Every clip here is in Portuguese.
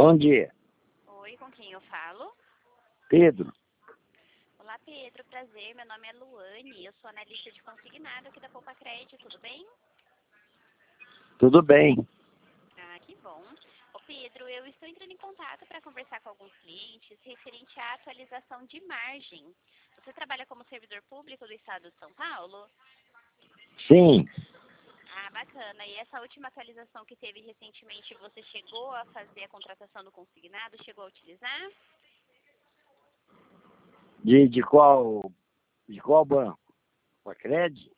Bom dia, Oi, com quem eu falo? Pedro. Olá, Pedro, prazer. Meu nome é Luane, eu sou analista de consignado aqui da Poupa Crédito, tudo bem? Tudo bem? Ah, que bom. Ô, Pedro, eu estou entrando em contato para conversar com alguns clientes referente à atualização de margem. Você trabalha como servidor público do Estado de São Paulo? Sim, Ah, bacana. E essa última atualização que teve recentemente, você chegou a fazer a contratação do consignado? Chegou a utilizar? de qual banco? A Crédito?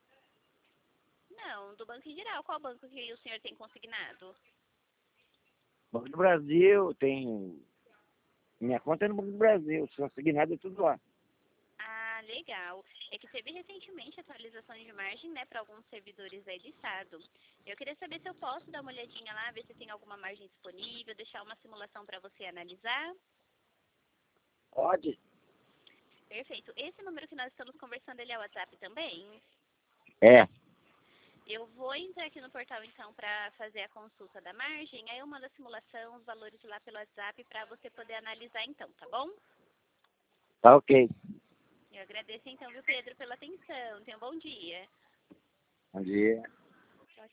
Não, do banco em geral. Qual banco que o senhor tem consignado? Banco do Brasil, minha conta é no Banco do Brasil, se consignado é tudo lá. Ah, legal. É que teve recentemente atualização de margem, né, para alguns servidores aí do estado. Eu queria saber se eu posso dar uma olhadinha lá, ver se tem alguma margem disponível, deixar uma simulação para você analisar. Pode? Perfeito. Esse número que nós estamos conversando, ele é o WhatsApp também? É, Eu vou entrar aqui no portal então para fazer a consulta da margem, aí eu mando a simulação, os valores lá pelo WhatsApp para você poder analisar então, tá bom? tá ok. Eu agradeço então, viu, Pedro, pela atenção. Tenha um bom dia. Bom dia.